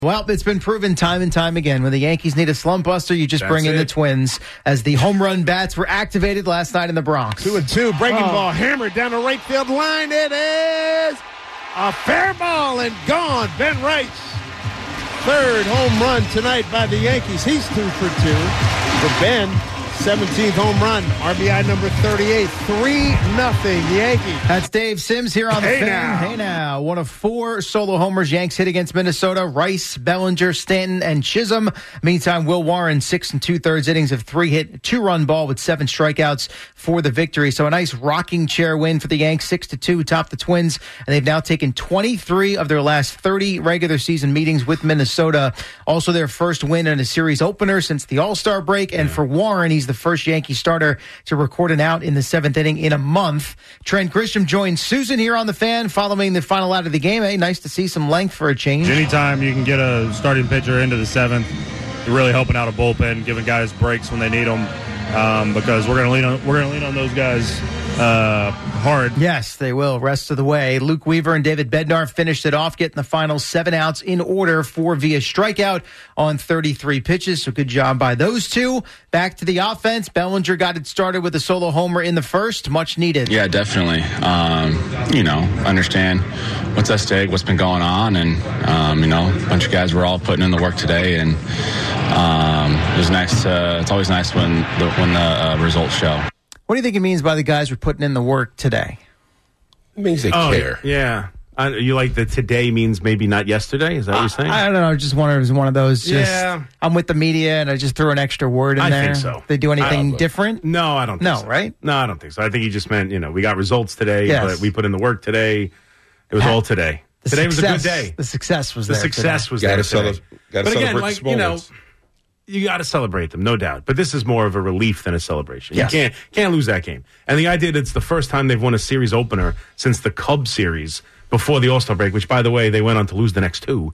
Well, it's been proven time and time again. When the Yankees need a slump buster, you just bring in the Twins, as the home run bats were activated last night in the Bronx. 2-2, breaking ball hammered down the right field line. It is a fair ball and gone. Ben Wright's third home run tonight by the Yankees. He's 2 for 2. For Ben, 17th home run, RBI number 38, 3-0 Yankees. That's Dave Sims here on the Fan. Hey now. One of 4 solo homers Yanks hit against Minnesota: Rice, Bellinger, Stanton, and Chisholm. Meantime, Will Warren, 6 2/3 innings of 3 hit, 2-run ball with 7 strikeouts for the victory. So a nice rocking chair win for the Yanks, 6-2, top the Twins, and they've now taken 23 of their last 30 regular season meetings with Minnesota. Also their first win in a series opener since the All-Star break, and for Warren, he's the first Yankee starter to record an out in the 7th inning in a month. Trent Grisham joins Susan here on the Fan following the final out of the game. Hey, nice to see some length for a change. Anytime you can get a starting pitcher into the 7th, you're really helping out a bullpen, giving guys breaks when they need them, because we're going to lean on those guys hard. Yes, they will, rest of the way. Luke Weaver and David Bednar finished it off, getting the final 7 outs in order, 4 via strikeout on 33 pitches. So good job by those two. Back to the offense. Bellinger got it started with a solo homer in the first, much needed. Yeah, definitely. Understand what's at stake, what's been going on, and a bunch of guys were all putting in the work today, and it was nice. It's always nice when the results show. What do you think it means by the guys were putting in the work today? It means they care. Yeah. You like the today means maybe not yesterday? Is that what you're saying? I don't know. I just wonder if it was one of those, I'm with the media and I just threw an extra word in there. I think so. They do anything different? No, I don't think so. No, right? No, I don't think so. I think he just meant, we got results today, but we put in the work today. It was all today. Today was a good day. The success was there. The success was there. Got to celebrate the small ones. You got to celebrate them, no doubt. But this is more of a relief than a celebration. Yes. You can't lose that game. And the idea that it's the first time they've won a series opener since the Cubs series before the All-Star break, which, by the way, they went on to lose the next 2.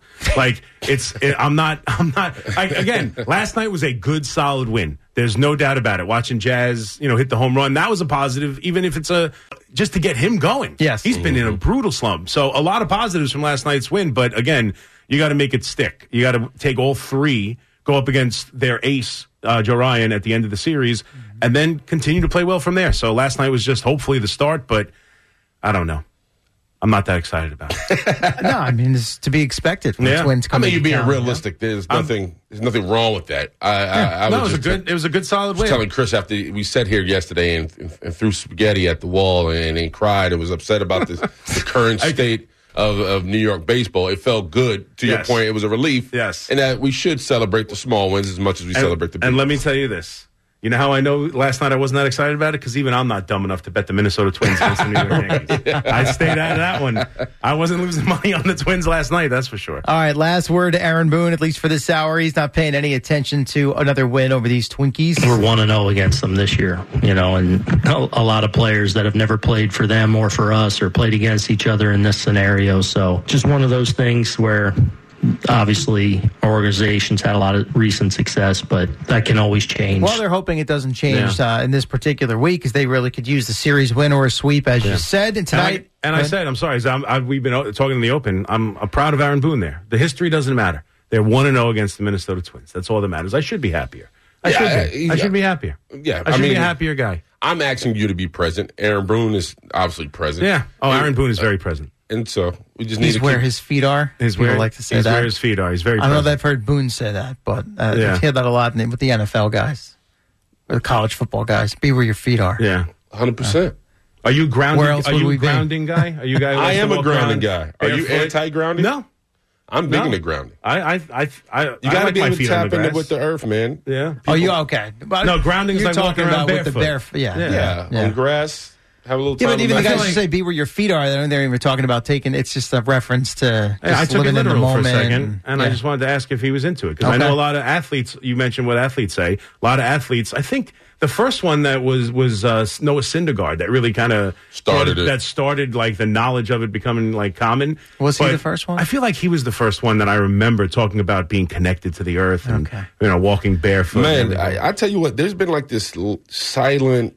Again, last night was a good, solid win. There's no doubt about it. Watching Jazz, hit the home run, that was a positive, even if it's just to get him going. Yes. He's been in a brutal slump. So a lot of positives from last night's win. But again, you got to make it stick. You got to take all 3, go up against their ace, Joe Ryan, at the end of the series, and then continue to play well from there. So last night was just hopefully the start, but I don't know. I'm not that excited about it. No, I mean, it's to be expected. Wins coming you're being realistic. There's nothing wrong with that. It was a good solid win. I was telling Chris after we sat here yesterday and threw spaghetti at the wall and cried and was upset about the current state of New York baseball. It felt good. To your point, it was a relief. Yes. And that we should celebrate the small wins as much as we celebrate the big And let me ones. tell you this. You know how I know last night I wasn't that excited about it? Because even I'm not dumb enough to bet the Minnesota Twins against the New York Yankees. I stayed out of that one. I wasn't losing money on the Twins last night, that's for sure. All right, last word to Aaron Boone, at least for this hour. He's not paying any attention to another win over these Twinkies. We're 1-0 against them this year, and a lot of players that have never played for them or for us or played against each other in this scenario. So just one of those things where obviously our organization's had a lot of recent success, but that can always change. Well, they're hoping it doesn't change in this particular week, because they really could use the series win or a sweep, as you said. And tonight, I'm sorry, we've been talking in the open. I'm proud of Aaron Boone there. The history doesn't matter. They're 1-0 against the Minnesota Twins. That's all that matters. I should be happier. I should be happier. Yeah, I should be a happier guy. I'm asking you to be present. Aaron Boone is obviously present. Yeah. Oh, Aaron Boone is very present. And so we just need he's to where his feet are. People like to say that. Where his feet are. He's very I know that I've heard Boone say that, but I've heard that a lot with the NFL guys, or the college football guys. Be where your feet are. Yeah, 100%. Are you grounding? Where else are would you we a grounding guy? Are you guy? I am a grounding guy. Are you anti-grounding? No. I'm big into grounding. You got to be able to tap into with the earth, man. Yeah. You okay? No, grounding is like walking around barefoot. With the barefoot. Yeah. On grass. Have a little time. Yeah, but even the guys who say "be where your feet are," they're even talking about taking. It's just a reference to just I took living it literal in the moment. For a second, and I just wanted to ask if he was into it, because I know a lot of athletes. You mentioned what athletes say. A lot of athletes. I think the first one that was Noah Syndergaard that really kind of started like the knowledge of it becoming like common. Was he the first one? I feel like he was the first one that I remember talking about being connected to the earth and walking barefoot. Man, I tell you what, there's been like this silent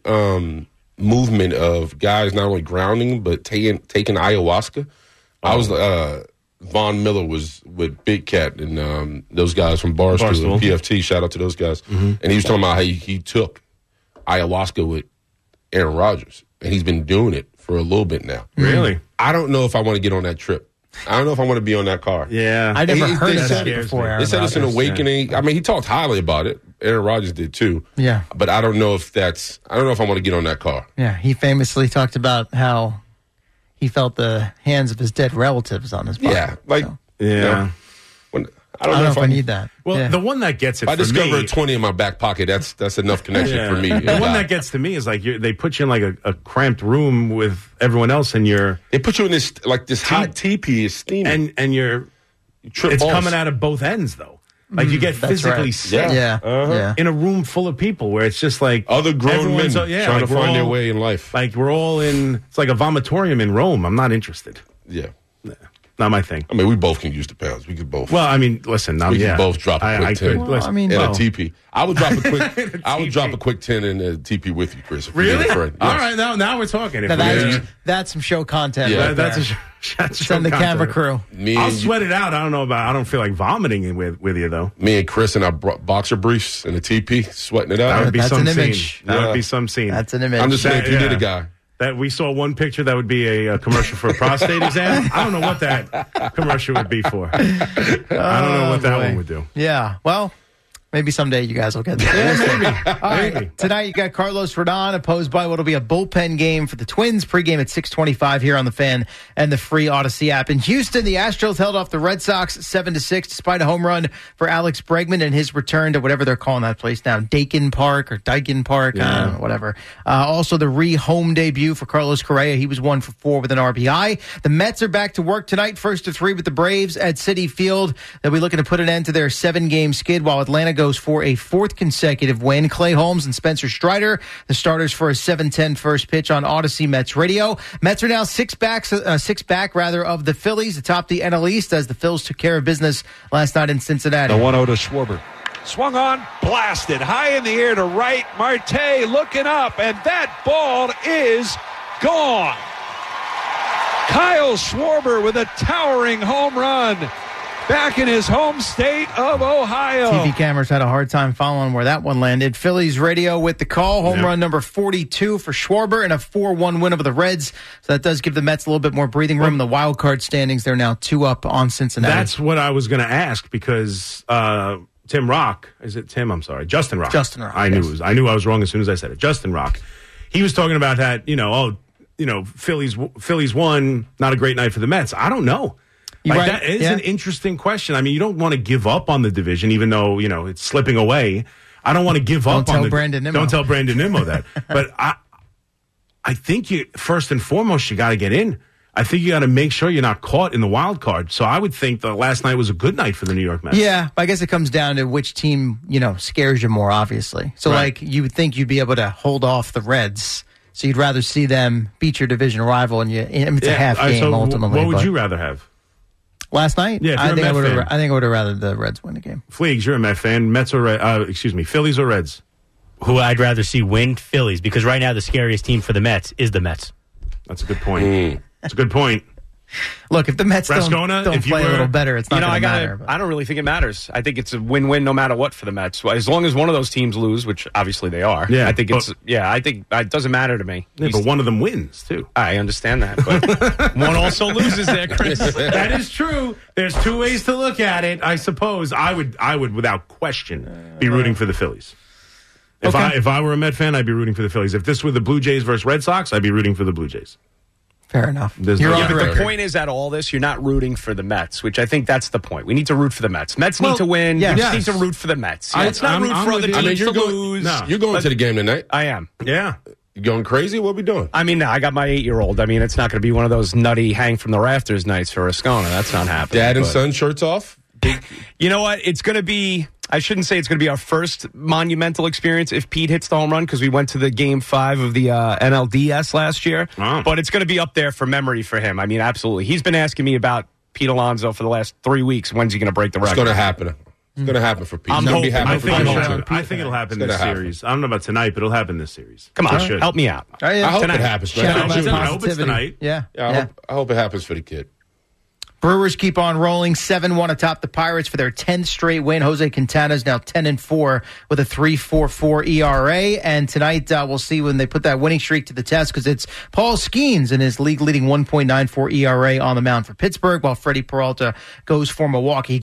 movement of guys not only grounding but taking ayahuasca. I was Von Miller was with Big Cat and those guys from Barstool and PFT. Shout out to those guys. Mm-hmm. And he was talking about how he took ayahuasca with Aaron Rodgers, and he's been doing it for a little bit now. Really? I don't know if I want to get on that trip. I don't know if I want to be on that car. Yeah. I never heard of that before. They said it's an awakening. Yeah. I mean, he talked highly about it. Aaron Rodgers did too. Yeah. But I don't know if I want to get on that car. Yeah. He famously talked about how he felt the hands of his dead relatives on his body. Yeah. Like, yeah. You know, I don't know if I need that. Well, the one that gets it if I for discover me, a 20 in my back pocket, that's enough connection for me. The one that gets to me is like they put you in like a cramped room with everyone else, and they put you in this hot teepee is steaming, and it's coming out of both ends though. Like you get physically sick in a room full of people where it's just like other grown men trying to find their way in life. Like we're all it's like a vomitorium in Rome. I'm not interested. Yeah. Not my thing. I mean, we both can use the pounds. We could both. Well, I mean, listen. We can both drop a quick 10. A TP. I would drop a quick. I would drop a quick 10 in a TP with you, Chris. Really? Yes. All right. Now we're talking. That's some show content. Yeah, right that's send the camera crew. I'll sweat it out. I don't know about. I don't feel like vomiting with you though. Me and Chris in our boxer briefs in a TP, sweating it out. That would be some image. Scene. That would be some scene. That's an image. I'm just saying, if you did a guy. That we saw one picture that would be a commercial for a prostate exam. I don't know what that commercial would be for. I don't know what that one would do. Yeah, well, maybe someday you guys will get there. Yeah, maybe. All right, tonight you got Carlos Rodon opposed by what'll be a bullpen game for the Twins. Pregame at 6:25 here on the Fan and the free Odyssey app. In Houston, the Astros held off the Red Sox 7-6 despite a home run for Alex Bregman and his return to whatever they're calling that place now, Dakin Park or Dyken Park, whatever. Also, the re-home debut for Carlos Correa. He was 1 for 4 with an RBI. The Mets are back to work tonight, 1-3 with the Braves at Citi Field. They'll be looking to put an end to their 7-game skid while Atlanta goes for a 4th consecutive win. Clay Holmes and Spencer Strider, the starters for a 7:10 first pitch on Odyssey Mets Radio. Mets are now six back of the Phillies atop the NL East as the Phils took care of business last night in Cincinnati. The 1-0 to Schwarber. Swung on, blasted high in the air to right. Marte looking up, and that ball is gone. Kyle Schwarber with a towering home run. Back in his home state of Ohio. TV cameras had a hard time following where that one landed. Phillies radio with the call. Home run number 42 for Schwarber and a 4-1 win over the Reds. So that does give the Mets a little bit more breathing room in the wild card standings. They're now 2 up on Cincinnati. That's what I was going to ask because Tim Rock, is it Tim? I'm sorry. Justin Rock. Justin Rock. I knew I was wrong as soon as I said it. Justin Rock. He was talking about that, Phillies won, not a great night for the Mets. I don't know. That is an interesting question. I mean, you don't want to give up on the division, even though, it's slipping away. I don't want to give up on Brandon Nimmo. Don't tell Brandon Nimmo that. But I think first and foremost, you got to get in. I think you got to make sure you're not caught in the wild card. So I would think the last night was a good night for the New York Mets. Yeah, I guess it comes down to which team, scares you more, obviously. So, you would think you'd be able to hold off the Reds. So you'd rather see them beat your division rival, and it's a half game ultimately. What would you rather have? Last night? Yeah, I think I would have rather the Reds win the game. Fleegs, you're a Met fan. Phillies or Reds? Who I'd rather see win? Phillies, because right now the scariest team for the Mets is the Mets. That's a good point. That's a good point. Look, if the Mets don't play a little better, it's not going to matter. I don't really think it matters. I think it's a win-win no matter what for the Mets. As long as one of those teams lose, which obviously they are. Yeah, I think it doesn't matter to me. Yeah, but one of them wins, too. I understand that, but one also loses there, Chris. That is true. There's 2 ways to look at it, I suppose. I would without question, be rooting for the Phillies. If I were a Met fan, I'd be rooting for the Phillies. If this were the Blue Jays versus Red Sox, I'd be rooting for the Blue Jays. Fair enough. But the point is, at all this, you're not rooting for the Mets, which I think that's the point. We need to root for the Mets. Mets need to win. Yes. You need to root for the Mets. It's not root for other teams to lose. No. You're going to the game tonight. I am. Yeah. You going crazy? What are we doing? I mean, I got my 8-year-old. I mean, it's not going to be one of those nutty hang from the rafters nights for Ascona. That's not happening. Dad and son shirts off? You know what? It's going to be... I shouldn't say it's going to be our first monumental experience if Pete hits the home run because we went to the Game 5 of the NLDS last year. Wow. But it's going to be up there for memory for him. I mean, absolutely. He's been asking me about Pete Alonso for the last 3 weeks. When's he going to break the record? It's going to happen. It's going to happen for Pete. I think it'll happen this happen. series. I don't know about tonight, but it'll happen this series. Come on, help me out. I hope it happens. I hope it's tonight. Yeah. I hope it happens for the kid. Brewers keep on rolling 7-1 atop the Pirates for their 10th straight win. Jose Quintana is now 10-4 with a 3.44 ERA. And tonight we'll see when they put that winning streak to the test, because it's Paul Skeens in his league-leading 1.94 ERA on the mound for Pittsburgh, while Freddie Peralta goes for Milwaukee.